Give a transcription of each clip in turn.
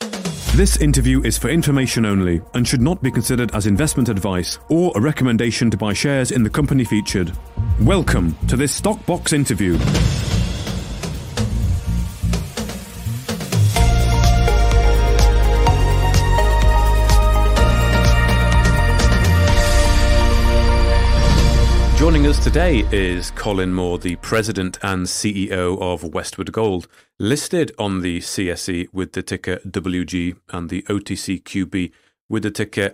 This interview is for information only and should not be considered as investment advice or a recommendation to buy shares in the company featured. Welcome to this Stockbox interview. Joining us today is Colin Moore, the President and CEO of Westwood Gold, listed on the CSE with the ticker WG and the OTCQB with the ticker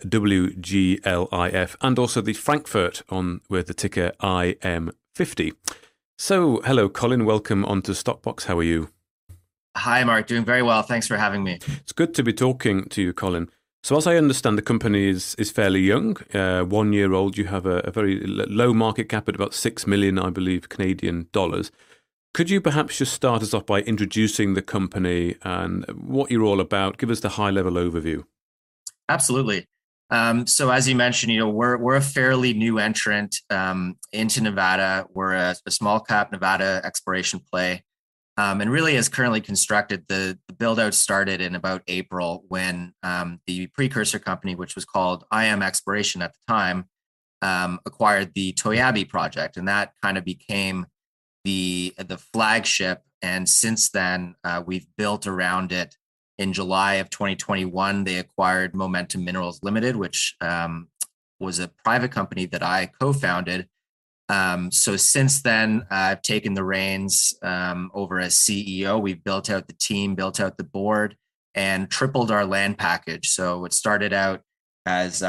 WGLIF, and also the Frankfurt on with the ticker IM50. So, hello Colin, welcome onto Stockbox. How are you? Hi Mark, doing very well. Thanks for having me. It's good to be talking to you, Colin. So as I understand, the company is fairly young, 1 year old. You have a very low market cap at about 6 million, I believe, Canadian dollars. Could you perhaps just start us off by introducing the company and what you're all about? Give us the high-level overview. Absolutely. So as you mentioned, we're a fairly new entrant into Nevada. We're a small cap Nevada exploration play. And really, as currently constructed, the build-out started in about April when the precursor company, which was called IM Exploration at the time, acquired the Toyabe project, and that kind of became the flagship. And since then, we've built around it. In July of 2021, they acquired Momentum Minerals Limited, which was a private company that I co-founded. So since then, I've taken the reins over as CEO. We've built out the team, built out the board, and tripled our land package. So it started out as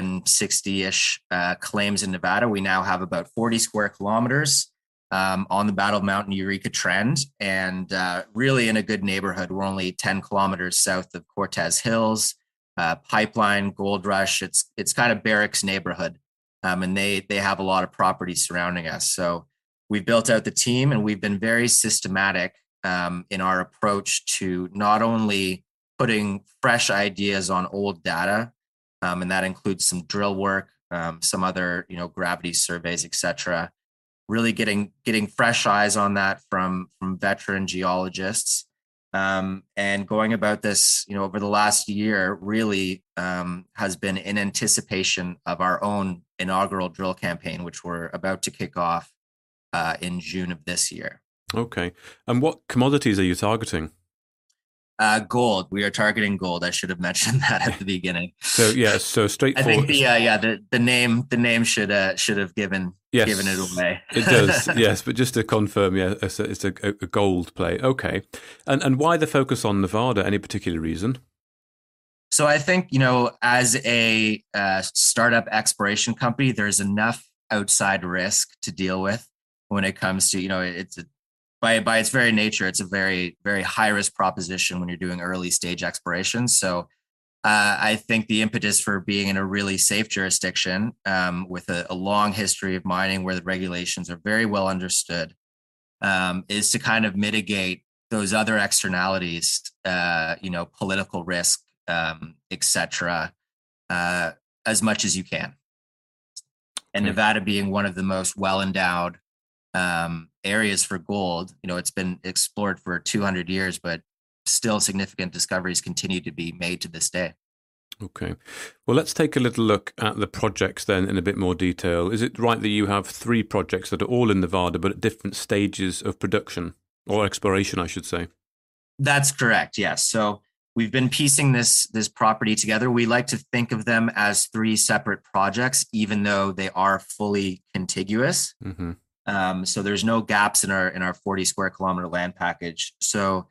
160-ish claims in Nevada. We now have about 40 square kilometers on the Battle Mountain Eureka Trend, and really in a good neighborhood. We're only 10 kilometers south of Cortez Hills, Pipeline, Gold Rush. It's kind of Barracks neighborhood. And they have a lot of property surrounding us. So we've built out the team, and we've been very systematic in our approach to not only putting fresh ideas on old data, and that includes some drill work, some other gravity surveys, etc. Really getting fresh eyes on that from veteran geologists, and going about this over the last year really has been in anticipation of our own inaugural drill campaign, which we're about to kick off in June of this year. Okay. And what commodities are you targeting? Gold. We are targeting gold. I should have mentioned that at the beginning. So straightforward. I think the name should have given it away. It does, yes. But just to confirm, it's a gold play. Okay. And why the focus on Nevada? Any particular reason? So I think, as a startup exploration company, there's enough outside risk to deal with when it comes to, it's by its very nature, it's a very, very high risk proposition when you're doing early stage exploration. So I think the impetus for being in a really safe jurisdiction with a long history of mining where the regulations are very well understood is to kind of mitigate those other externalities, political risk, etc., as much as you can. And Nevada being one of the most well-endowed areas for gold, it's been explored for 200 years, but still significant discoveries continue to be made to this day. Okay. Well, let's take a little look at the projects then in a bit more detail. Is it right that you have 3 projects that are all in Nevada, but at different stages of production or exploration, I should say? That's correct. Yes. So we've been piecing this property together. We like to think of them as 3 separate projects, even though they are fully contiguous. Mm-hmm. So there's no gaps in our 40 square kilometer land package. So,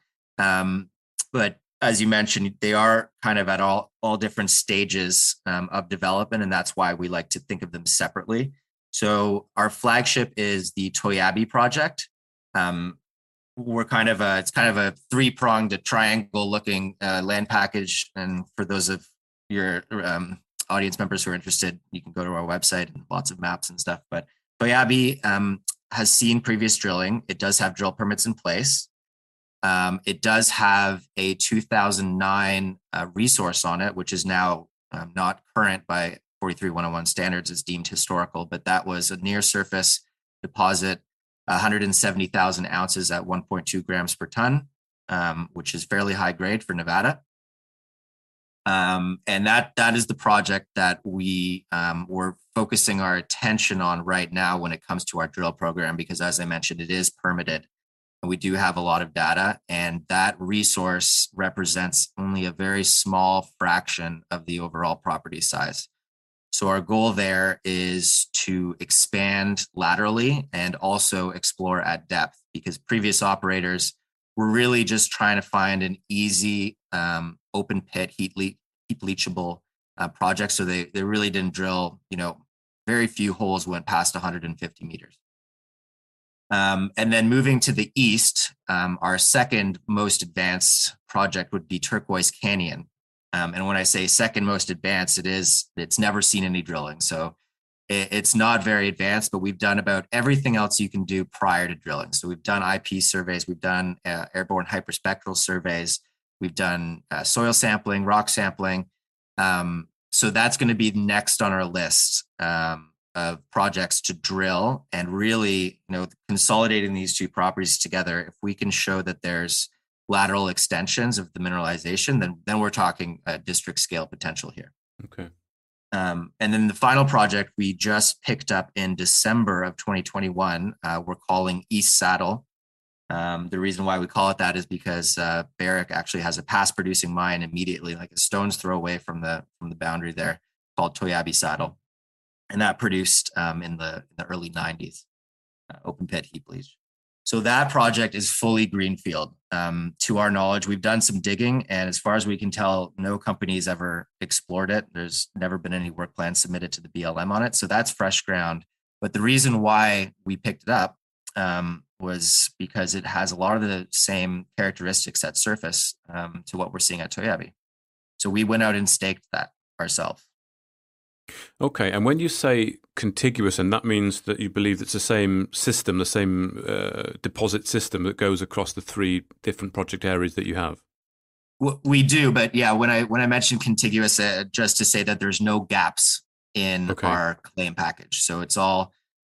but as you mentioned, they are kind of at all different stages of development, and that's why we like to think of them separately. So our flagship is the Toyabe project. We're it's kind of a 3-pronged, triangle looking land package. And for those of your audience members who are interested, you can go to our website and lots of maps and stuff. But Toyabe has seen previous drilling. It does have drill permits in place. It does have a 2009 resource on it, which is now not current by 43101 standards. It's deemed historical, but that was a near surface deposit, 170,000 ounces at 1.2 grams per ton, which is fairly high grade for Nevada. And that is the project that we're focusing our attention on right now when it comes to our drill program, because as I mentioned, it is permitted and we do have a lot of data, and that resource represents only a very small fraction of the overall property size. So our goal there is to expand laterally and also explore at depth, because previous operators were really just trying to find an easy open pit heap leachable project. So they really didn't drill, very few holes went past 150 meters. And then moving to the east, our second most advanced project would be Turquoise Canyon. And when I say second most advanced, it's never seen any drilling. So it's not very advanced, but we've done about everything else you can do prior to drilling. So we've done IP surveys, we've done airborne hyperspectral surveys, we've done soil sampling, rock sampling. So that's going to be next on our list of projects to drill, and really, consolidating these two properties together. If we can show that there's lateral extensions of the mineralization, then we're talking district scale potential here. Okay. And then the final project we just picked up in December of 2021, we're calling East Saddle. The reason why we call it that is because Barrick actually has a past producing mine immediately, like a stone's throw away from the boundary there, called Toyabe Saddle. And that produced in the early 90s, open pit heap leach. So that project is fully greenfield. To our knowledge, we've done some digging, and as far as we can tell, no company's ever explored it. There's never been any work plan submitted to the BLM on it. So that's fresh ground. But the reason why we picked it up was because it has a lot of the same characteristics at surface to what we're seeing at Toyabe. So we went out and staked that ourselves. Okay, and when you say contiguous, and that means that you believe it's the same system, the same deposit system that goes across the three different project areas that you have? We do, but yeah, when I mentioned contiguous, just to say that there's no gaps in our claim package, so it's all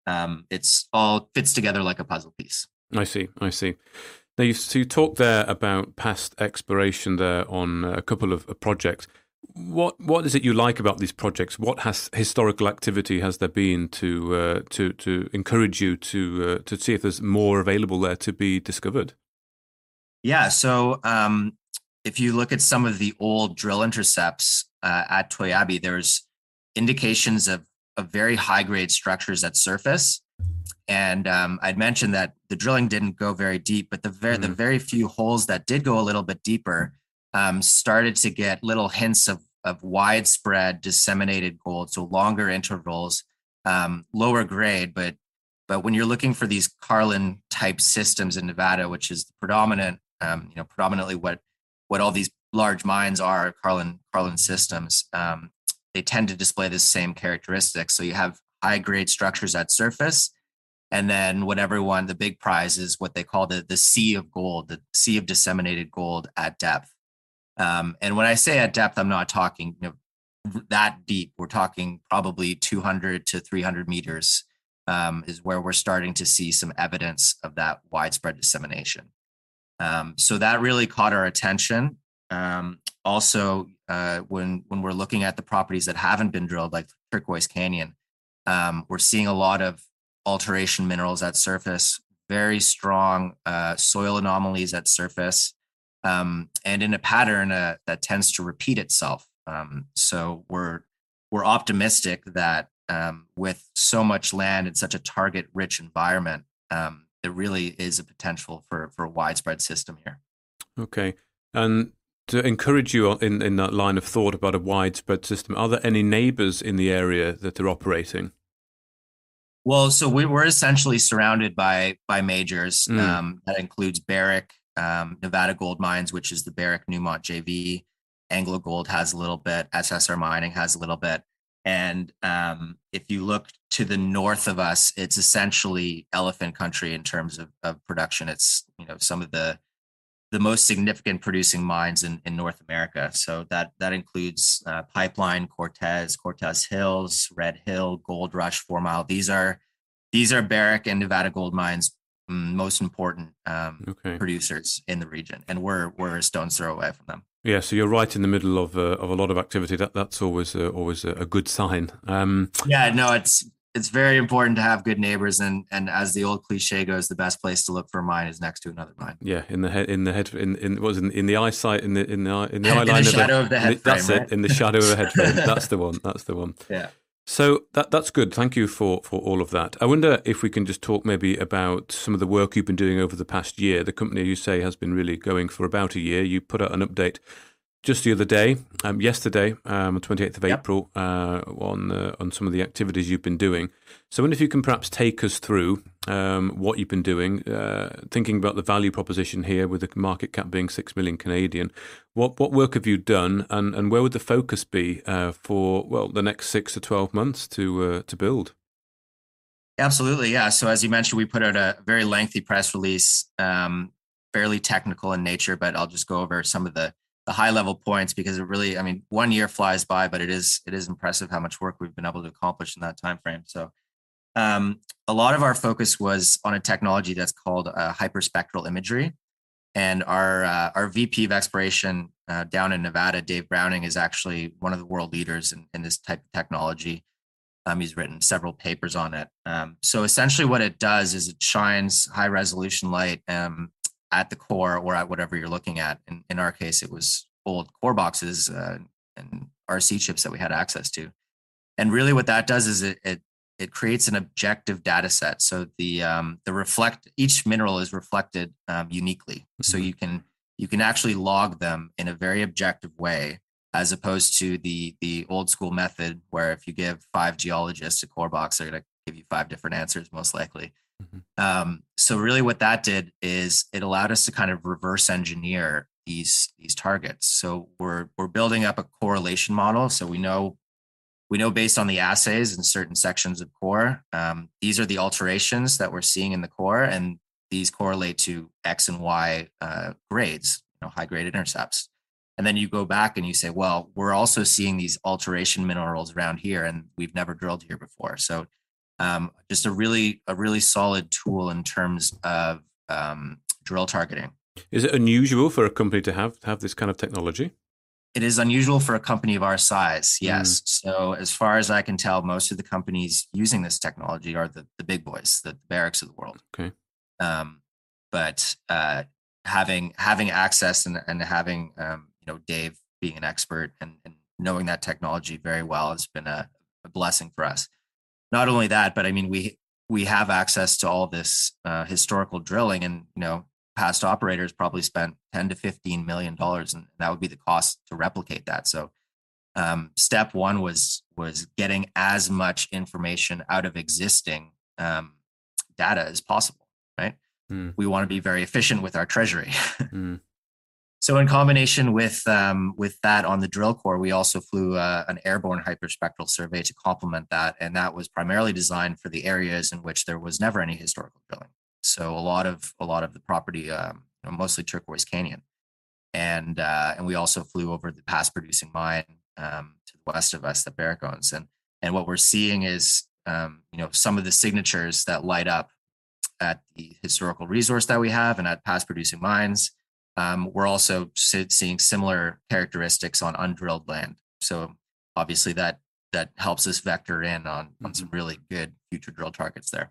fits together like a puzzle piece. I see. Now, you talked there about past exploration there on a couple of projects. What is it you like about these projects? What historical activity has there been to encourage you to see if there's more available there to be discovered? Yeah, so if you look at some of the old drill intercepts at Toyabe, there's indications of very high grade structures at surface. And I'd mentioned that the drilling didn't go very deep, but the very few holes that did go a little bit deeper started to get little hints of widespread disseminated gold, so longer intervals, lower grade. But when you're looking for these Carlin type systems in Nevada, which is the predominantly what all these large mines are, Carlin systems, they tend to display the same characteristics. So you have high grade structures at surface, and then the big prize is what they call the sea of gold, the sea of disseminated gold at depth. And when I say at depth, I'm not talking that deep. We're talking probably 200 to 300 meters is where we're starting to see some evidence of that widespread dissemination. So that really caught our attention. Also, when we're looking at the properties that haven't been drilled, like Turquoise Canyon, we're seeing a lot of alteration minerals at surface, very strong soil anomalies at surface, and in a pattern that tends to repeat itself. So we're optimistic that with so much land and such a target-rich environment, there really is a potential for a widespread system here. Okay. And to encourage you in that line of thought about a widespread system, are there any neighbors in the area that are operating? Well, so we're essentially surrounded by majors. That includes Barrick, Nevada Gold Mines, which is the Barrick Newmont JV. Anglo Gold has a little bit. SSR Mining has a little bit. And if you look to the north of us, it's essentially elephant country in terms of production. It's some of the most significant producing mines in North America. So that includes Pipeline, Cortez Hills, Red Hill, Gold Rush, 4 Mile. These are Barrick and Nevada Gold Mines' most important producers in the region, and we're a stone's throw away from them. Yeah, so you're right in the middle of a lot of activity. That's always a good sign. Yeah, no, it's very important to have good neighbors, and as the old cliche goes, the best place to look for a mine is next to another mine. Yeah, in the eyesight, in the eye In the line shadow of the head that's frame, right? it, in the shadow of a head frame. That's the one. That's the one. Yeah. So that's good. Thank you for all of that. I wonder if we can just talk maybe about some of the work you've been doing over the past year. The company, you say, has been really going for about a year. You put out an update just the other day, yesterday, 28th of Yep. April, on some of the activities you've been doing. So I wonder if you can perhaps take us through what you've been doing, thinking about the value proposition here with the market cap being 6 million Canadian. What work have you done, and where would the focus be for the next 6 to 12 months to build? Absolutely, yeah. So as you mentioned, we put out a very lengthy press release, fairly technical in nature, but I'll just go over some of the high level points because it really, I mean, 1 year flies by, but it is impressive how much work we've been able to accomplish in that time frame. So a lot of our focus was on a technology that's called hyperspectral imagery, and our VP of exploration down in Nevada, Dave Browning, is actually one of the world leaders in this type of technology. He's written several papers on it. So essentially, what it does is it shines high resolution light at the core or at whatever you're looking at. In our case, it was old core boxes and RC chips that we had access to. And really, what that does is it creates an objective data set. So each mineral is reflected uniquely. Mm-hmm. So you can actually log them in a very objective way, as opposed to the old school method where if you give 5 geologists a core box, they're going to give you 5 different answers, most likely. Mm-hmm. So really what that did is it allowed us to kind of reverse engineer these targets. So we're building up a correlation model. So we know based on the assays in certain sections of core, these are the alterations that we're seeing in the core, and these correlate to X and Y grades, high grade intercepts. And then you go back and you say, well, we're also seeing these alteration minerals around here, and we've never drilled here before. So just a really solid tool in terms of drill targeting. Is it unusual for a company to have this kind of technology? It is unusual for a company of our size, yes. So as far as I can tell, most of the companies using this technology are the big boys, the Barricks of the world. Okay. But having access and having Dave being an expert and knowing that technology very well has been a blessing for us. Not only that, but I mean we have access to all this historical drilling, and past operators probably spent $10 to $15 million, and that would be the cost to replicate that. So step one was getting as much information out of existing data as possible, right? We want to be very efficient with our treasury. So in combination with that on the drill core, we also flew an airborne hyperspectral survey to complement that, and that was primarily designed for the areas in which there was never any historical drilling. So a lot of the property, mostly Turquoise Canyon, and we also flew over the past producing mine to the west of us that Barrick owns, and what we're seeing is some of the signatures that light up at the historical resource that we have and at past producing mines. We're also seeing similar characteristics on undrilled land. So obviously that helps us vector in on some really good future drill targets there.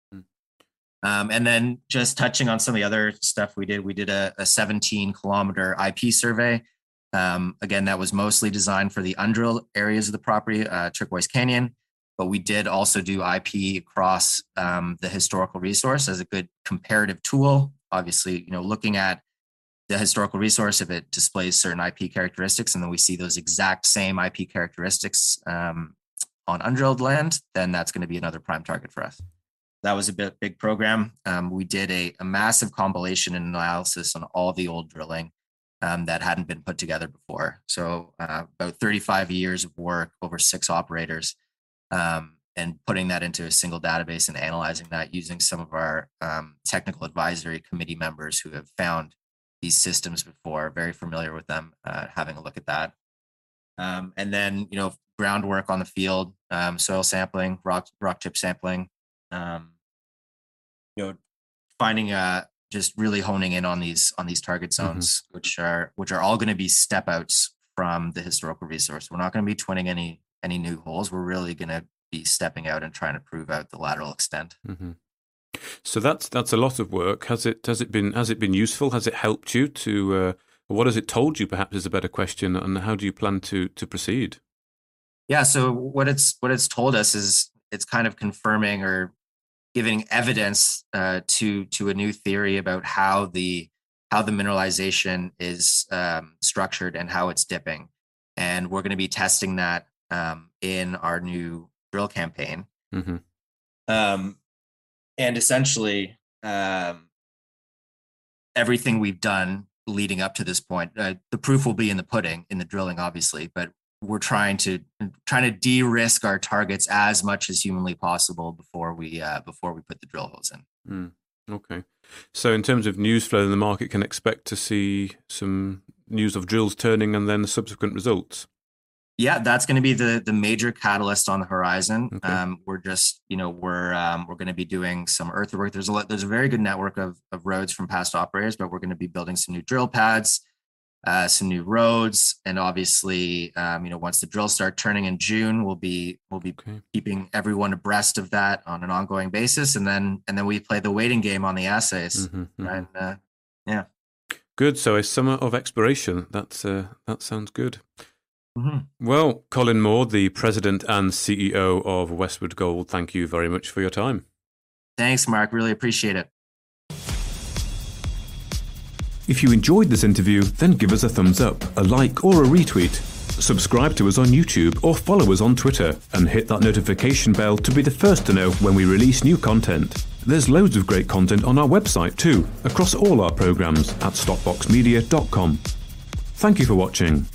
And then just touching on some of the other stuff we did a 17-kilometer IP survey. Again, that was mostly designed for the undrilled areas of the property, Turquoise Canyon, but we did also do IP across the historical resource as a good comparative tool. Obviously, looking at the historical resource, if it displays certain IP characteristics, and then we see those exact same IP characteristics on undrilled land, then that's going to be another prime target for us. That was a big program. We did a massive compilation and analysis on all the old drilling that hadn't been put together before. So about 35 years of work over 6 operators, and putting that into a single database and analyzing that using some of our technical advisory committee members who have found these systems before, very familiar with them, having a look at that. And then, groundwork on the field, soil sampling, rock chip sampling, finding just really honing in on these target zones, which are all going to be step outs from the historical resource. We're not going to be twinning any new holes. We're really going to be stepping out and trying to prove out the lateral extent. So that's a lot of work. Has it been useful? Has it helped you to? What has it told you? Perhaps is a better question. And how do you plan to proceed? Yeah. So what it's told us is it's kind of confirming or giving evidence to a new theory about how the mineralization is structured and how it's dipping, and we're going to be testing that in our new drill campaign. And essentially, everything we've done leading up to this point, the proof will be in the pudding, in the drilling, obviously, but we're trying to de-risk our targets as much as humanly possible before we put the drill holes in. Okay. So in terms of news flow in the market, can expect to see some news of drills turning and then subsequent results? Yeah, that's going to be the major catalyst on the horizon. Okay. We're just, we're going to be doing some earthwork. There's a very good network of roads from past operators, but we're going to be building some new drill pads, some new roads, and obviously, once the drills start turning in June, we'll be keeping everyone abreast of that on an ongoing basis, and then we play the waiting game on the assays. And yeah, good. So a summer of exploration. That sounds good. Well, Colin Moore, the President and CEO of Westwood Gold, thank you very much for your time. Thanks, Mark. Really appreciate it. If you enjoyed this interview, then give us a thumbs up, a like or a retweet. Subscribe to us on YouTube or follow us on Twitter and hit that notification bell to be the first to know when we release new content. There's loads of great content on our website too, across all our programs at stopboxmedia.com. Thank you for watching.